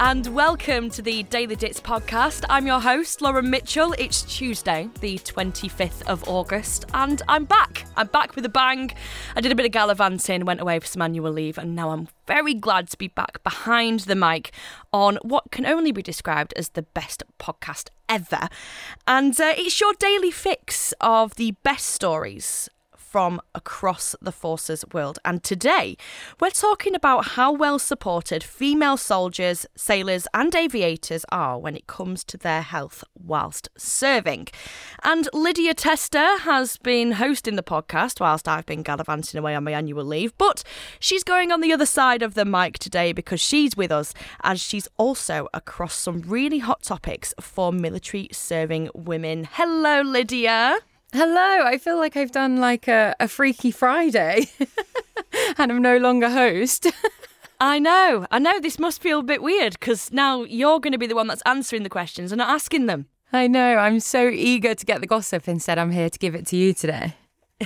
And welcome to the Daily Dits podcast. I'm your host, Lauren Mitchell. It's Tuesday, the 25th of August, and I'm back. I'm back with a bang. I did a bit of gallivanting, went away for some annual leave, and now I'm very glad to be back behind the mic on what can only be described as the best podcast ever. And it's your daily fix of the best stories from across the forces world. And today, we're talking about how well supported female soldiers, sailors and aviators are when it comes to their health whilst serving. And Lydia Tester has been hosting the podcast whilst I've been gallivanting away on my annual leave, but she's going on the other side of the mic today because she's with us, as she's also across some really hot topics for military serving women. Hello, Lydia. Hello, I feel like I've done like a Freaky Friday and I'm no longer host. I know, this must feel a bit weird because now you're going to be the one that's answering the questions and not asking them. I know, I'm so eager to get the gossip. Instead, I'm here to give it to you today.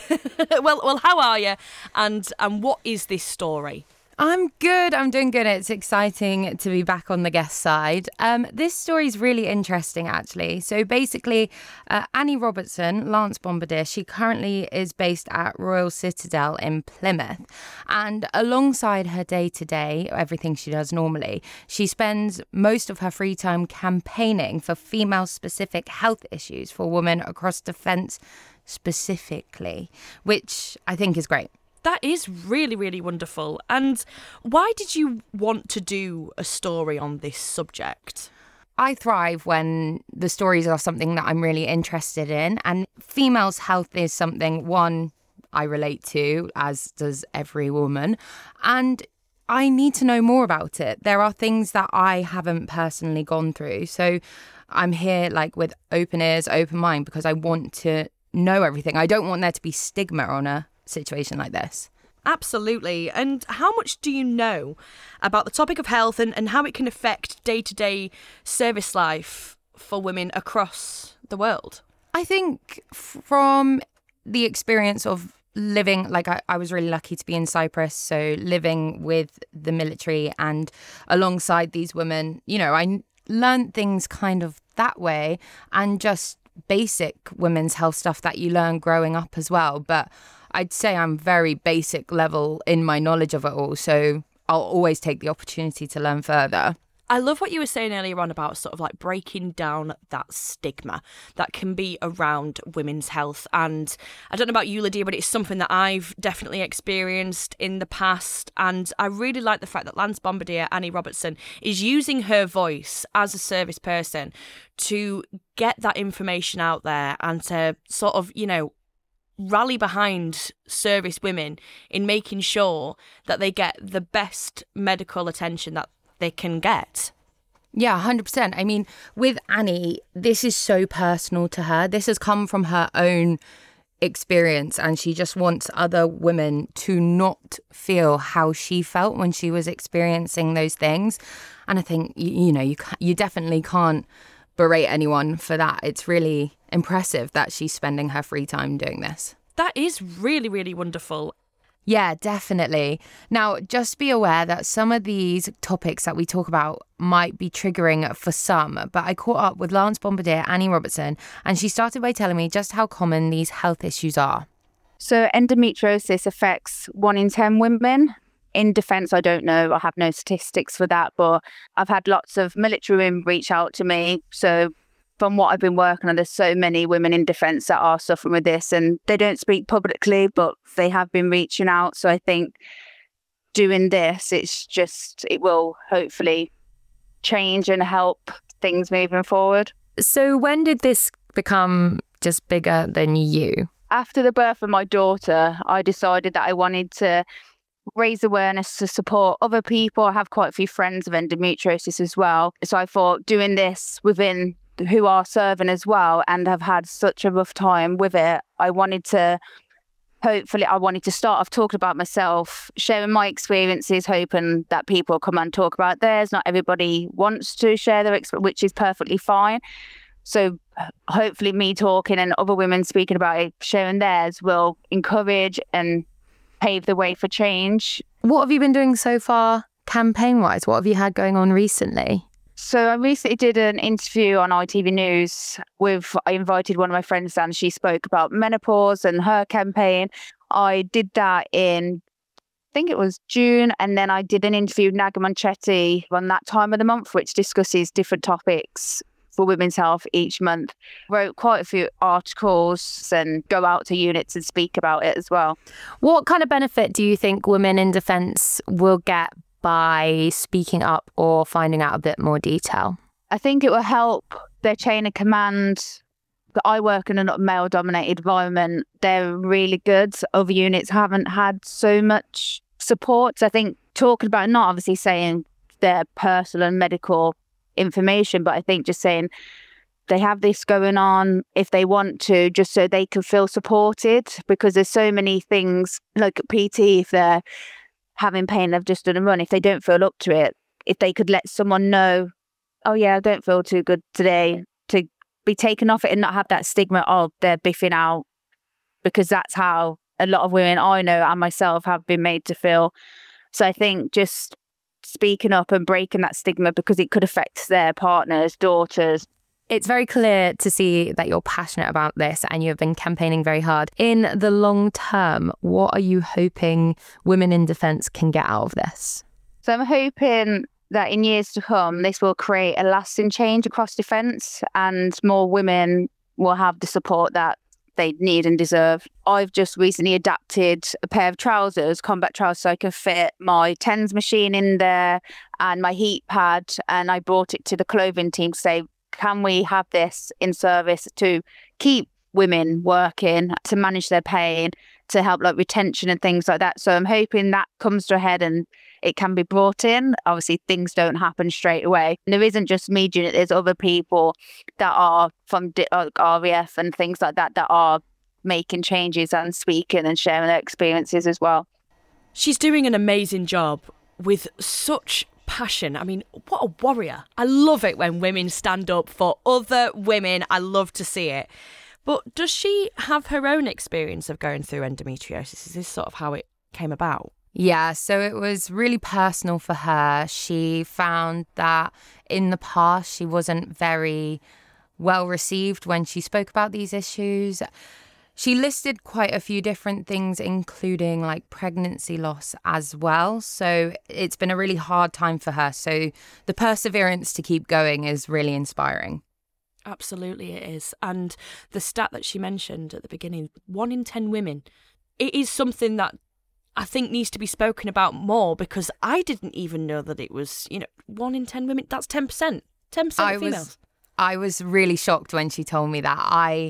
Well, how are you? And what is this story? I'm good. I'm doing good. It's exciting to be back on the guest side. This story is really interesting, actually. So basically, Annie Robertson, Lance Bombardier, she currently is based at Royal Citadel in Plymouth. And alongside her day-to-day, everything she does normally, she spends most of her free time campaigning for female-specific health issues for women across defence specifically, which I think is great. That is really, really wonderful. And why did you want to do a story on this subject? I thrive when the stories are something that I'm really interested in. And females' health is something, one, I relate to, as does every woman. And I need to know more about it. There are things that I haven't personally gone through. So I'm here like with open ears, open mind, because I want to know everything. I don't want there to be stigma on a situation like this. Absolutely. And how much do you know about the topic of health and how it can affect day-to-day service life for women across the world? I think from the experience of living, like I was really lucky to be in Cyprus, so living with the military and alongside these women, you know, I learned things kind of that way, and just basic women's health stuff that you learn growing up as well. But I'd say I'm very basic level in my knowledge of it all, so I'll always take the opportunity to learn further. I love what you were saying earlier on about sort of like breaking down that stigma that can be around women's health. And I don't know about you, Lydia, but it's something that I've definitely experienced in the past. And I really like the fact that Lance Bombardier, Annie Robertson, is using her voice as a service person to get that information out there and to sort of, you know, rally behind service women in making sure that they get the best medical attention that they can get. Yeah, 100%. I mean, with Annie, this is so personal to her. This has come from her own experience, and she just wants other women to not feel how she felt when she was experiencing those things. And I think, you definitely can't berate anyone for that. It's really impressive that she's spending her free time doing this. That is really, really wonderful. Yeah, definitely. Now, just be aware that some of these topics that we talk about might be triggering for some, but I caught up with Lance Bombardier, Annie Robertson, and she started by telling me just how common these health issues are. So endometriosis affects 1 in 10 women. In defence, I don't know. I have no statistics for that, but I've had lots of military women reach out to me. So from what I've been working on, there's so many women in defence that are suffering with this, and they don't speak publicly, but they have been reaching out. So I think doing this, it will hopefully change and help things moving forward. So when did this become just bigger than you? After the birth of my daughter, I decided that I wanted to raise awareness to support other people. I have quite a few friends with endometriosis as well. So I thought doing this within who are serving as well and have had such a rough time with it, I wanted to start off talking about myself, sharing my experiences, hoping that people come and talk about theirs. Not everybody wants to share their experience, which is perfectly fine. So hopefully me talking and other women speaking about it, sharing theirs, will encourage and pave the way for change. What have you been doing so far campaign-wise? What have you had going on recently? So I recently did an interview on ITV News I invited one of my friends and she spoke about menopause and her campaign. I did that in, I think it was June, and then I did an interview with Naga Monchetti on that time of the month, which discusses different topics for women's health each month. Wrote quite a few articles and go out to units and speak about it as well. What kind of benefit do you think women in defence will get by speaking up or finding out a bit more detail? I think it will help their chain of command. I work in a male-dominated environment. They're really good. Other units haven't had so much support. So I think talking about, not obviously saying their personal and medical information, but I think just saying they have this going on if they want to, just so they can feel supported, because there's so many things like PT, if they're having pain, they've just done a run, if they don't feel up to it, if they could let someone know, oh yeah, I don't feel too good today, to be taken off it and not have that stigma of they're biffing out, because that's how a lot of women I know and myself have been made to feel. So I think just speaking up and breaking that stigma, because it could affect their partners, daughters. It's very clear to see that you're passionate about this and you've been campaigning very hard. In the long term, what are you hoping women in defence can get out of this? So I'm hoping that in years to come, this will create a lasting change across defence and more women will have the support that they need and deserve. I've just recently adapted a pair of trousers, combat trousers, so I can fit my TENS machine in there and my heat pad, and I brought it to the clothing team to say, can we have this in service to keep women working, to manage their pain, to help like retention and things like that. So I'm hoping that comes to a head and it can be brought in. Obviously, things don't happen straight away. And there isn't just me doing it. There's other people that are from RAF and things like that that are making changes and speaking and sharing their experiences as well. She's doing an amazing job with such passion. I mean, what a warrior. I love it when women stand up for other women. I love to see it. But does she have her own experience of going through endometriosis? Is this sort of how it came about? Yeah, so it was really personal for her. She found that in the past she wasn't very well received when she spoke about these issues. She listed quite a few different things, including like pregnancy loss as well. So it's been a really hard time for her. So the perseverance to keep going is really inspiring. Absolutely it is. And the stat that she mentioned at the beginning, 1 in 10 women, it is something that I think needs to be spoken about more, because I didn't even know that it was, 1 in 10 women, that's 10%. 10% of females. I was really shocked when she told me that.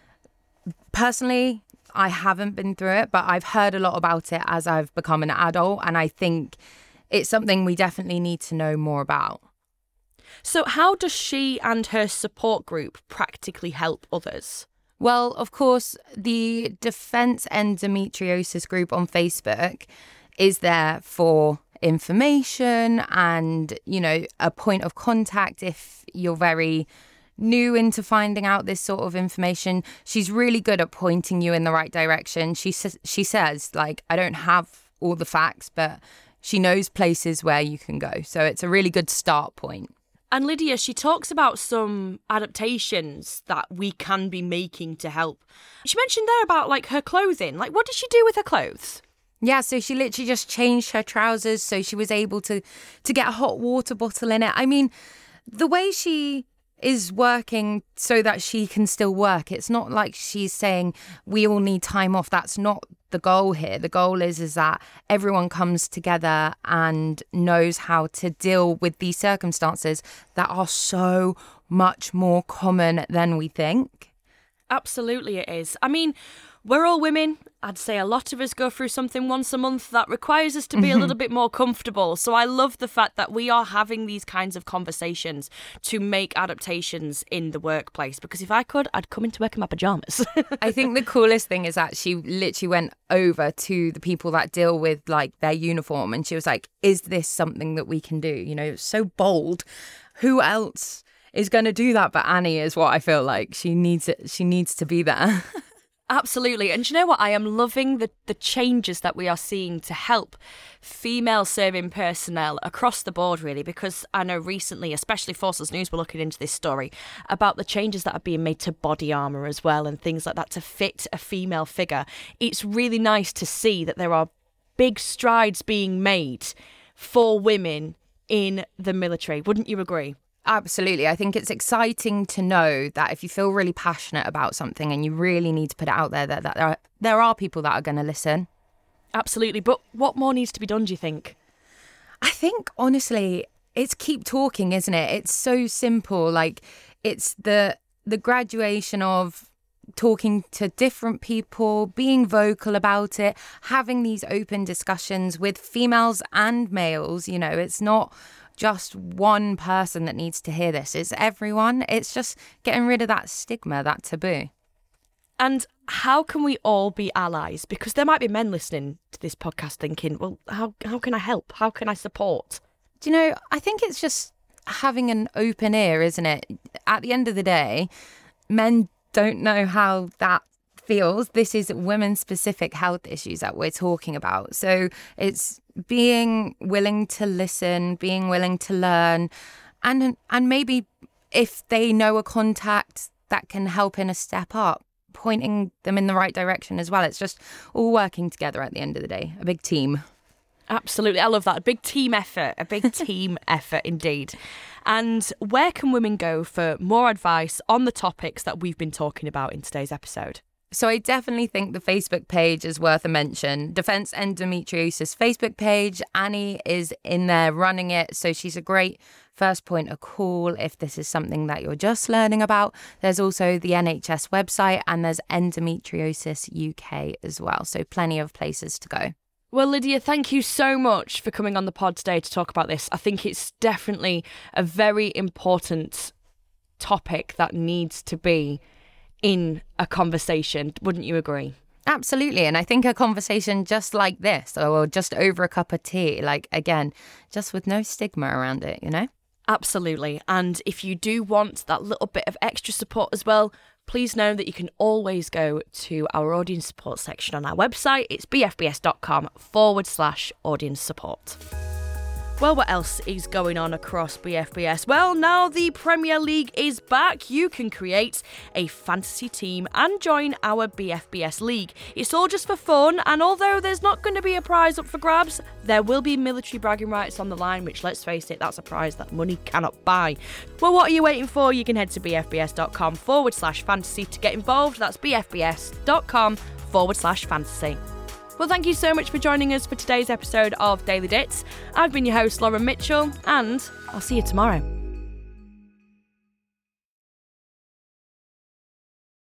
Personally, I haven't been through it, but I've heard a lot about it as I've become an adult, and I think it's something we definitely need to know more about. So how does she and her support group practically help others? Well, of course, the Defence Endometriosis group on Facebook is there for information and, a point of contact if you're very new into finding out this sort of information. She's really good at pointing you in the right direction. She says, I don't have all the facts, but she knows places where you can go. So it's a really good start point. And Lydia, she talks about some adaptations that we can be making to help. She mentioned there about her clothing. What did she do with her clothes? Yeah, so she literally just changed her trousers so she was able to get a hot water bottle in it. I mean, the way she is working so that she can still work, it's not like she's saying we all need time off. That's not the goal here. The goal is that everyone comes together and knows how to deal with these circumstances that are so much more common than we think. Absolutely it is. I mean, we're all women. I'd say a lot of us go through something once a month that requires us to be a little bit more comfortable. So I love the fact that we are having these kinds of conversations to make adaptations in the workplace. Because if I could, I'd come into work in my pajamas. I think the coolest thing is that she literally went over to the people that deal with their uniform and she was like, is this something that we can do? It's so bold. Who else is going to do that but Annie, is what I feel like. She needs it. She needs to be there. Absolutely. And do you know what? I am loving the changes that we are seeing to help female serving personnel across the board, really, because I know recently, especially Forces News, were looking into this story about the changes that are being made to body armour as well and things like that to fit a female figure. It's really nice to see that there are big strides being made for women in the military. Wouldn't you agree? Absolutely. I think it's exciting to know that if you feel really passionate about something and you really need to put it out there, that there are people that are going to listen. Absolutely. But what more needs to be done, do you think? I think, honestly, it's keep talking, isn't it? It's so simple. Like, it's the graduation of talking to different people, being vocal about it, having these open discussions with females and males. You know, it's not just one person that needs to hear this. It's everyone. It's just getting rid of that stigma, that taboo. And how can we all be allies? Because there might be men listening to this podcast thinking, well, how can I help? How can I support? Do you know, I think it's just having an open ear, isn't it? At the end of the day, men don't know how that feels. This is women-specific health issues that we're talking about. So it's being willing to listen, being willing to learn, and maybe if they know a contact that can help in a step up, pointing them in the right direction as well. It's just all working together at the end of the day, a big team. Absolutely. I love that. A big team effort, indeed. And where can women go for more advice on the topics that we've been talking about in today's episode? So I definitely think the Facebook page is worth a mention. Defence Endometriosis Facebook page. Annie is in there running it. So she's a great first point of call if this is something that you're just learning about. There's also the NHS website and there's Endometriosis UK as well. So plenty of places to go. Well, Lydia, thank you so much for coming on the pod today to talk about this. I think it's definitely a very important topic that needs to be in a conversation. Wouldn't you agree? Absolutely. And I think a conversation just like this, or just over a cup of tea, like, again, just with no stigma around it, you know? Absolutely. And if you do want that little bit of extra support as well, please know that you can always go to our audience support section on our website. It's bfbs.com/audience support. Well, what else is going on across BFBS? Well, now the Premier League is back. You can create a fantasy team and join our BFBS League. It's all just for fun, and although there's not going to be a prize up for grabs, there will be military bragging rights on the line, which, let's face it, that's a prize that money cannot buy. Well, what are you waiting for? You can head to bfbs.com/fantasy to get involved. That's bfbs.com/fantasy. Well, thank you so much for joining us for today's episode of Daily Dits. I've been your host, Lauren Mitchell, and I'll see you tomorrow.